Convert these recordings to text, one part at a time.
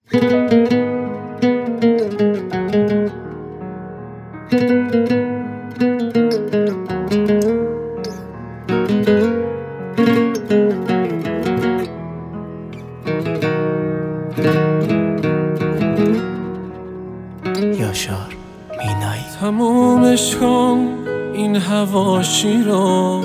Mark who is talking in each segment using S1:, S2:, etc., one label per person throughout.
S1: یاشار مینایی.
S2: تمومش کن این حواشی رو،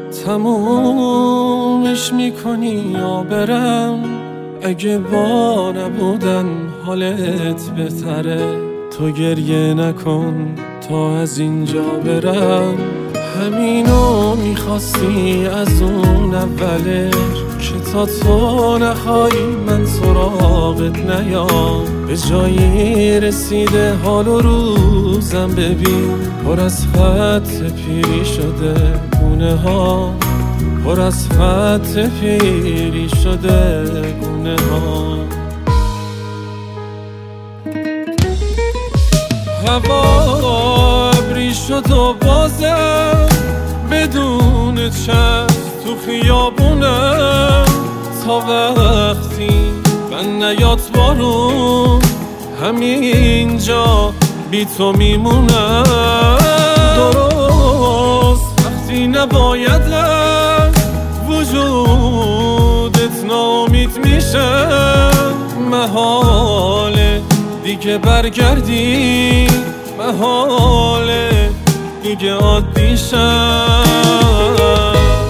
S2: تمومش میکنی یا برم؟ اگه با نبودن حالت بهتره، تو گریه نکن تا از اینجا برم. همینو میخواستی از اون اولش، که تا تو نخوایی من سراغت نیام. به جایی رسیده حال و روزم ببین، پر از خط پیری شده گونه ها، پر از خط پیری شده گونه ها. هوا ابری شد و بازم بدون چشم تو خیابونم، تا وقتی من نیاد بارون همینجا بی تو میمونم. درست وقتی نباید از وجودت ناامید میشم، محاله دیگه برگردی، محاله دیگه عادی شم.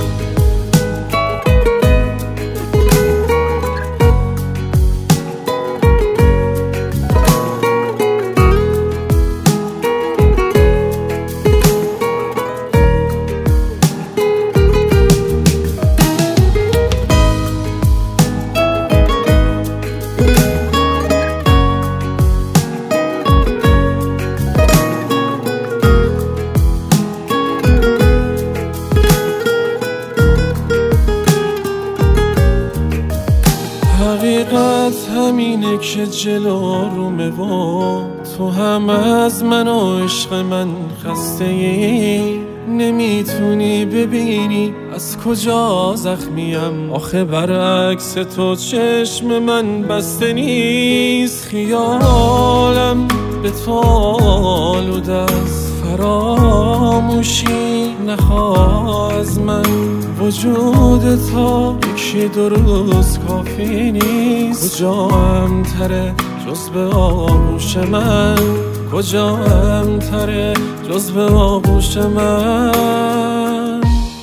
S2: حقیقت همینه که جلو رومه و تو هم از من و عشق من خسته ای. نمیتونی ببینی از کجا زخمیم، آخه برعکس تو چشم من بسته نیست. خیالم به تو آلوده است، فراموشی نخواه از من. وجود تا یکی دو روز کافی نیست. کجا امتره جز به آغوش من، کجا امتره جز به آغوش من.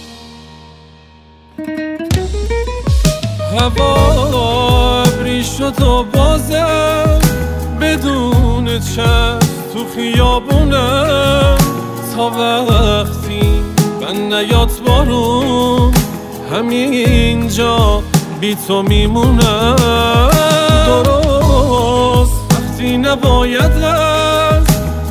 S2: هوا ابری شد و بازم بدون چشم تو خیابونم، تا وقتی من نیاد بارون همینجا بی تو میمونم. درست وقتی نباید از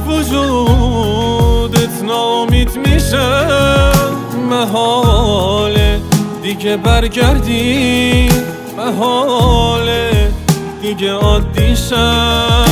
S2: وجودت ناامید میشم، محاله دیگه برگردی، محاله دیگه عادی شم.